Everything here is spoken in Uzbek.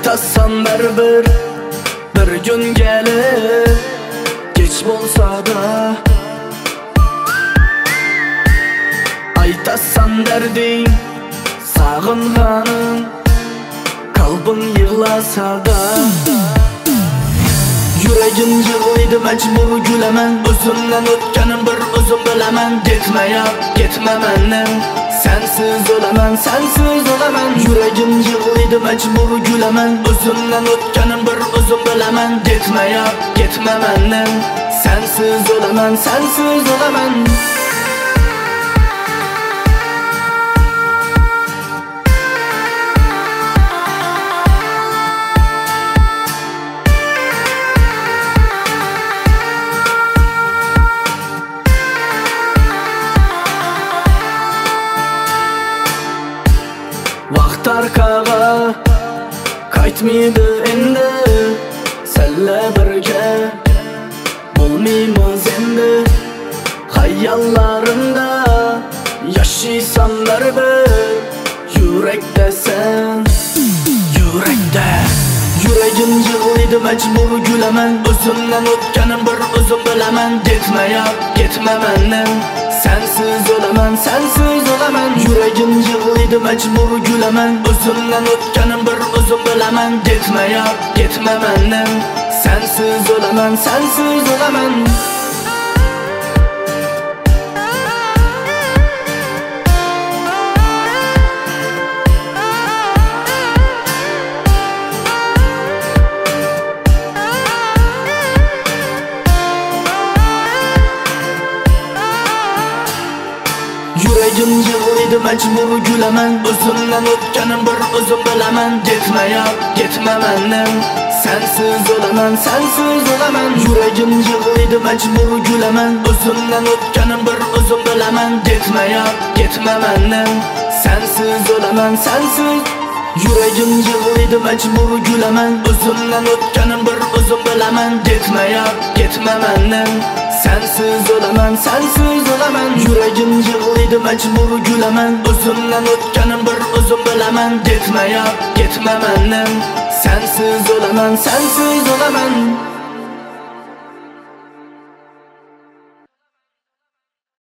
Aytasan bir gün gelir, geç bolsa da. Aytasan derdin, sağınganin, kalbin yığlasa da. Yüreğim yığlaydı, mecbur gülemen. Özümden ötkenim bir özüm bilemen. Gitme ya, gitme menden. Sensiz ölemen, sensiz ölemen. Yüreğim yığlaydı, mecbur gülemen. Özümden ötkenim bir özüm bilemen. Gitme ya, gitme menden. Sensiz ölemen, sensiz ölemen. Vaqt arkaga qaytmaydi endi, senle birge bo'lmaymiz endi. Hayallarimda yaşaysan bir yürekde sen, yürekde. Yüreğim yığlaydı, mecbur gülemen. Özümden ötkenim bir özüm bilemen. Gitme ya, gitme menden. Sensiz ölemen, sensiz ölemen. Yüreğim yığlaydı, mecbur gülemen. Özümden ötkenim bir özüm bilemen. Gitme ya, gitme menden. Sensiz ölemen, sensiz ölemen. Yüreğim yığlaydı, mecbur gülemen. Özümden ötkenim bir özüm bilemen. Gitme ya, gitme menden. Sensiz ölemen, sensiz ölemen. Yüreğim yığlaydı, mecbur gülemen. Özümden ötkenim bir özüm bilemen. Gitme ya, gitme menden. Sensiz ölemen, sensiz. Yüreğim yığlaydı, mecbur gülemen. Özümden ötkenim bir özüm bilemen. Gitme ya, gitme menden. Sensiz ölemen, sensiz ölemen. Yüreğim yığlaydı, mecbur gülemen. Özümden ötkenim bir özüm bilemen. Gitme ya, gitme menden. Sensiz ölemen, sensiz ölemen.